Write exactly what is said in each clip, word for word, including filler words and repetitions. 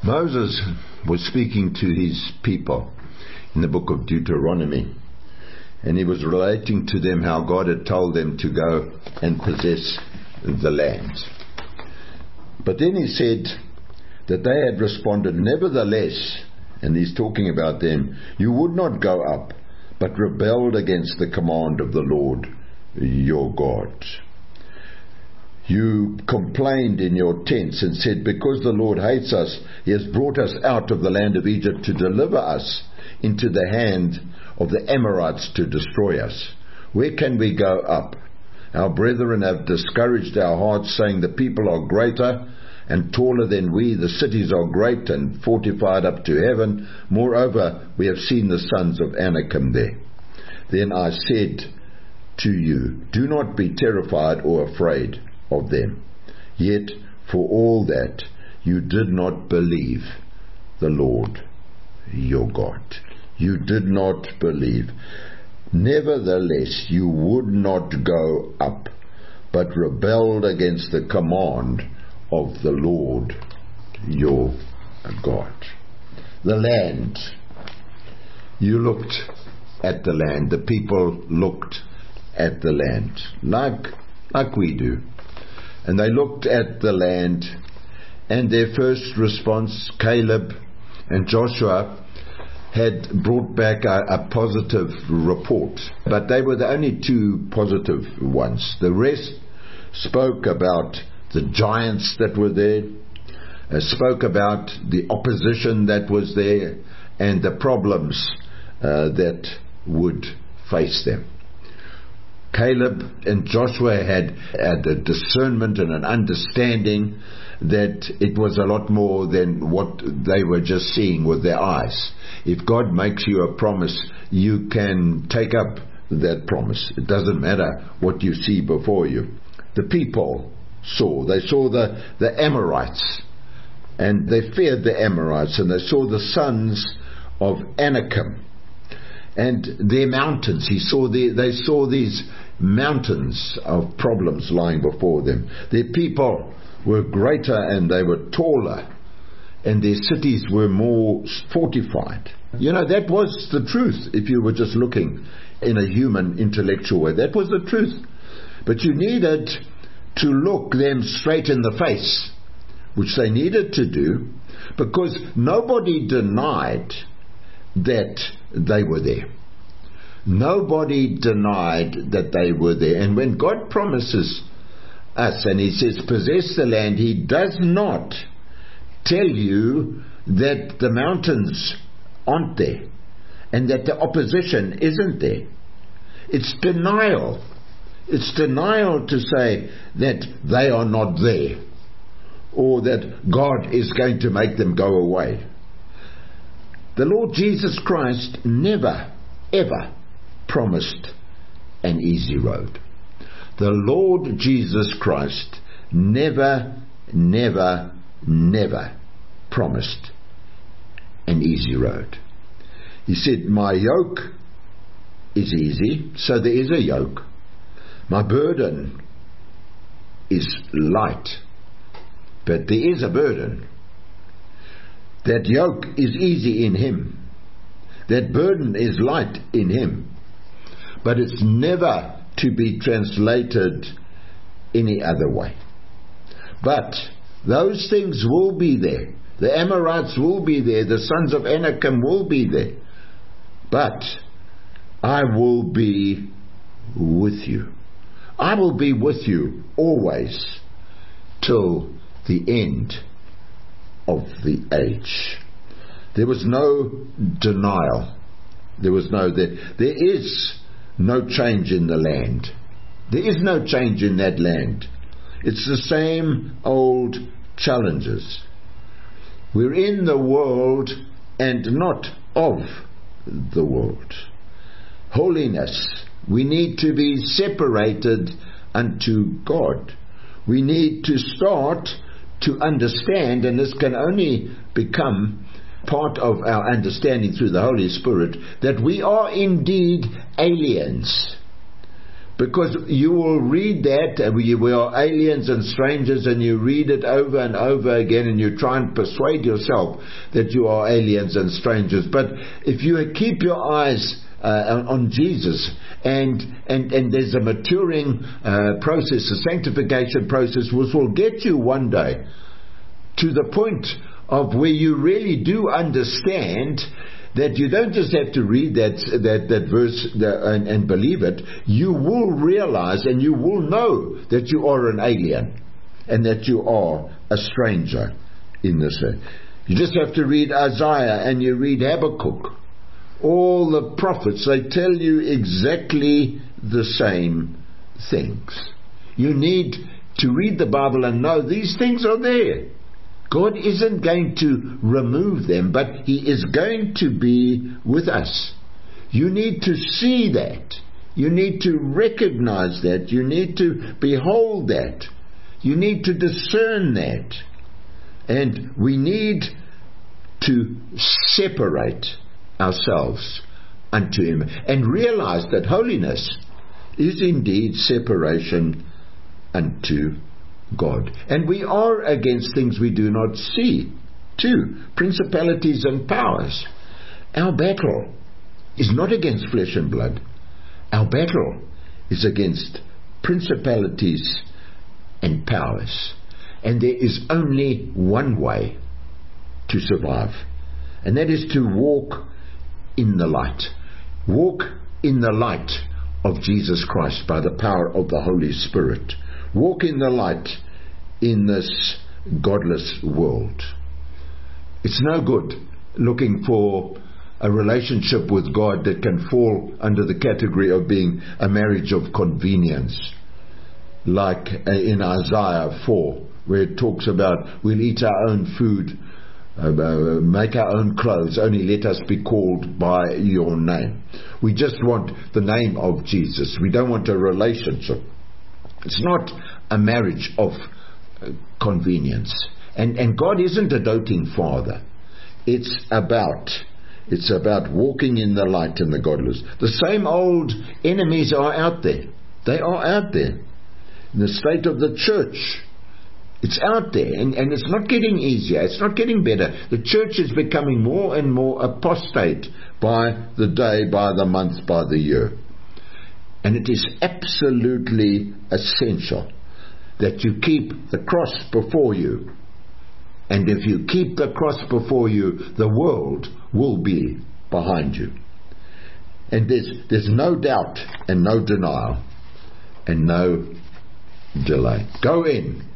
Moses was speaking to his people in the book of Deuteronomy, and he was relating to them how God had told them to go and possess the land. But then he said that they had responded, "Nevertheless," and he's talking about them, "you would not go up, but rebelled against the command of the Lord your God. You complained in your tents and said, because the Lord hates us, he has brought us out of the land of Egypt to deliver us into the hand of the Amorites to destroy us. Where can we go up? Our brethren have discouraged our hearts, saying, the people are greater and taller than we, the cities are great and fortified up to heaven. Moreover, we have seen the sons of Anakim there. Then I said to you, do not be terrified or afraid of them. Yet, for all that, you did not believe the Lord your God." You did not believe. "Nevertheless, you would not go up, but rebelled against the command of the Lord your God." The land. You looked at the land. The people looked at the land, like, like we do. And they looked at the land, and their first response, Caleb and Joshua, had brought back a, a positive report. But they were the only two positive ones. The rest spoke about the giants that were there, uh, spoke about the opposition that was there, and the problems uh, that would face them. Caleb and Joshua had, had a discernment and an understanding that it was a lot more than what they were just seeing with their eyes. If God makes you a promise, you can take up that promise. It doesn't matter what you see before you. The people saw. They saw the, the Amorites, and they feared the Amorites, and they saw the sons of Anakim and their mountains. He saw the, they saw these mountains of problems lying before them. Their people were greater and they were taller, and their cities were more fortified. You know, that was the truth. If you were just looking in a human intellectual way, that was the truth. But you needed to look them straight in the face, which they needed to do, because nobody denied that they were there. Nobody denied that they were there. And when God promises us and he says possess the land, he does not tell you that the mountains aren't there and that the opposition isn't there. It's denial. It's denial to say that they are not there, or that God is going to make them go away. The Lord Jesus Christ never, ever promised an easy road. The Lord Jesus Christ never, never, never promised an easy road. He said, my yoke is easy, so there is a yoke. My burden is light, but there is a burden. That yoke is easy in him. That burden is light in him. But it's never to be translated any other way. But those things will be there. The Amorites will be there. The sons of Anakim will be there. But I will be with you. I will be with you always till the end of the age. There was no denial. There was no there. There is no change in the land. There is no change in that land. It's the same old challenges. We're in the world and not of the world. Holiness. We need to be separated unto God. We need to start to understand, and this can only become part of our understanding through the Holy Spirit, that we are indeed aliens. Because you will read that, and we, we are aliens and strangers, and you read it over and over again, and you try and persuade yourself that you are aliens and strangers. But if you keep your eyes uh, on Jesus, and, and, and there's a maturing uh, process, a sanctification process, which will get you one day to the point of where you really do understand that you don't just have to read that that, that verse and, and believe it. You will realize and you will know that you are an alien and that you are a stranger in this earth. You just have to read Isaiah and you read Habakkuk. All the prophets, they tell you exactly the same things. You need to read the Bible and know these things are there. God isn't going to remove them, but He is going to be with us. You need to see that. You need to recognize that. You need to behold that. You need to discern that. And we need to separate ourselves unto Him and realize that holiness is indeed separation unto God. And we are against things we do not see, too. Principalities and powers. Our battle is not against flesh and blood. Our battle is against principalities and powers. And there is only one way to survive, and that is to walk in the light. Walk in the light of Jesus Christ by the power of the Holy Spirit. Walk in the light in this godless world. It's no good looking for a relationship with God that can fall under the category of being a marriage of convenience, like in Isaiah four, where it talks about we'll eat our own food, uh, uh, make our own clothes, only let us be called by your name. We just want the name of Jesus. We don't want a relationship. It's not a marriage of uh, convenience. And, and God isn't a doting father. It's about, it's about walking in the light and the godless. The same old enemies are out there. They are out there. In the state of the church, it's out there. And, and it's not getting easier. It's not getting better. The church is becoming more and more apostate by the day, by the month, by the year. And it is absolutely essential that you keep the cross before you. And if you keep the cross before you, the world will be behind you. And there's, there's no doubt and no denial and no delay. Go in.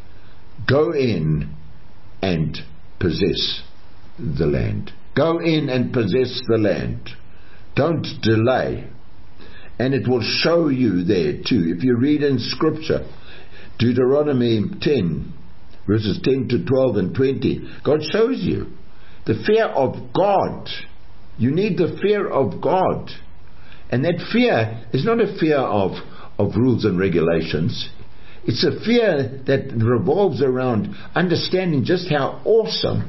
Go in and possess the land. Go in and possess the land. Don't delay. And it will show you there too. If you read in Scripture, Deuteronomy ten, verses ten to twelve and twenty, God shows you the fear of God. You need the fear of God. And that fear is not a fear of, of rules and regulations. It's a fear that revolves around understanding just how awesome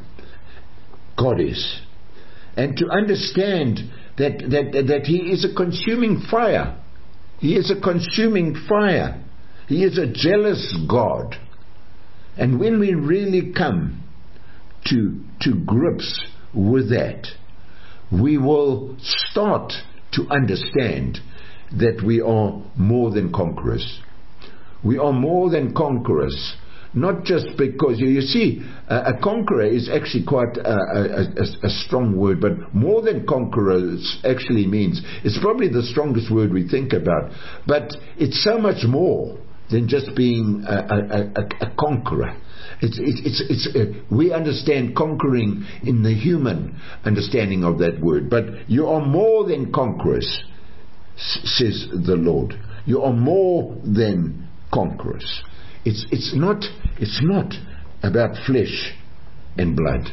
God is. And to understand that, that, that He is a consuming fire. He is a consuming fire. He is a jealous God. And when we really come to, to grips with that, we will start to understand that we are more than conquerors. We are more than conquerors, not just because, you, you see, a, a conqueror is actually quite a, a, a, a strong word, but more than conquerors actually means, it's probably the strongest word we think about, but it's so much more than just being a, a, a, a conqueror. It's, it's, it's, it's, uh, we understand conquering in the human understanding of that word, but you are more than conquerors, s- says the Lord. You are more than conquerors. It's, it's not, it's not about flesh and blood.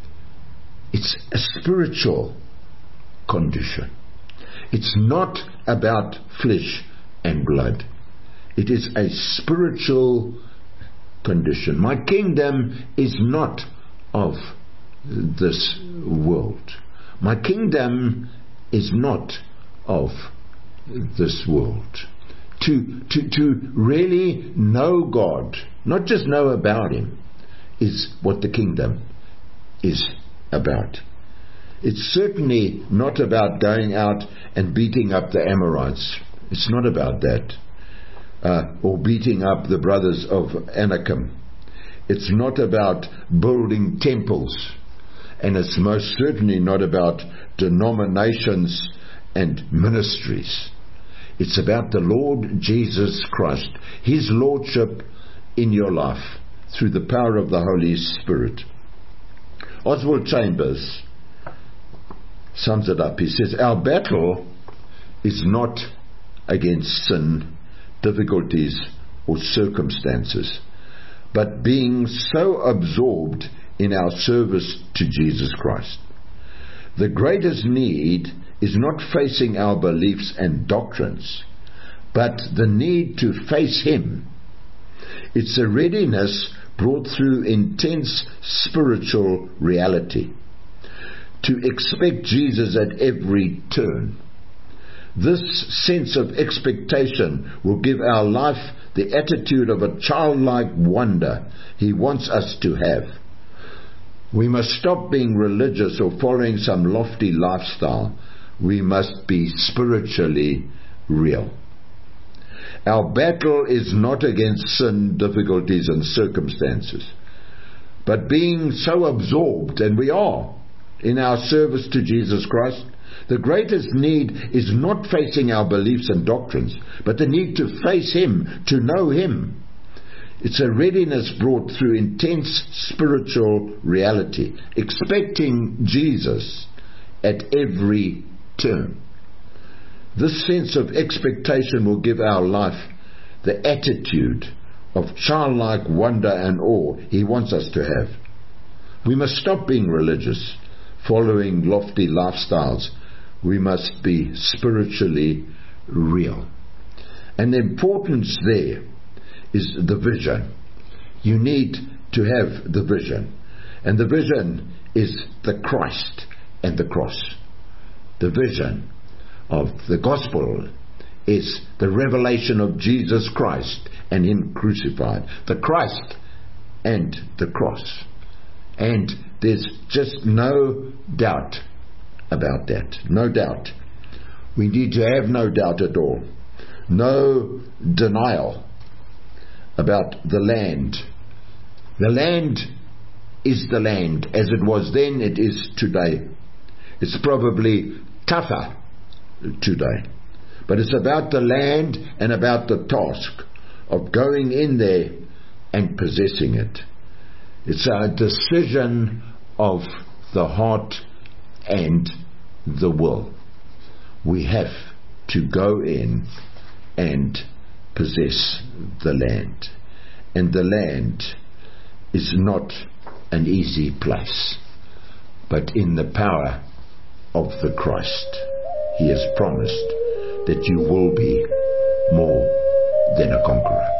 It's a spiritual condition. It's not about flesh and blood. It is a spiritual condition. My kingdom is not of this world. My kingdom is not of this world. to, to, to really know God, not just know about Him, is what the kingdom is about. It's certainly not about going out and beating up the Amorites. It's not about that. Uh, or beating up the brothers of Anakim. It's not about building temples. And it's most certainly not about denominations and ministries. It's about the Lord Jesus Christ, His Lordship in your life through the power of the Holy Spirit. Oswald Chambers sums it up. He says, our battle is not against sin, difficulties, or circumstances, but being so absorbed in our service to Jesus Christ. The greatest need is not facing our beliefs and doctrines, but the need to face Him. It's a readiness brought through intense spiritual reality, to expect Jesus at every turn. This sense of expectation will give our life the attitude of a childlike wonder He wants us to have. We must stop being religious or following some lofty lifestyle. We must be spiritually real. Our battle is not against sin, difficulties, and circumstances, but being so absorbed, and we are, in our service to Jesus Christ. The greatest need is not facing our beliefs and doctrines, but the need to face Him, to know Him. It's a readiness brought through intense spiritual reality, expecting Jesus at every turn. This sense of expectation will give our life the attitude of childlike wonder and awe He wants us to have. We must stop being religious, following lofty lifestyles. We must be spiritually real. And the importance there is the vision. You need to have the vision. And the vision is the Christ and the cross. The vision of the gospel is the revelation of Jesus Christ and Him crucified. The Christ and the cross. And there's just no doubt about that. No doubt. We need to have no doubt at all. No denial about the land. The land is the land. As it was then, it is today. It's probably tougher today. But it's about the land and about the task of going in there and possessing it. It's a decision of the heart and the will. We have to go in and possess the land. And the land is not an easy place, but in the power of the Christ, He has promised that you will be more than a conqueror.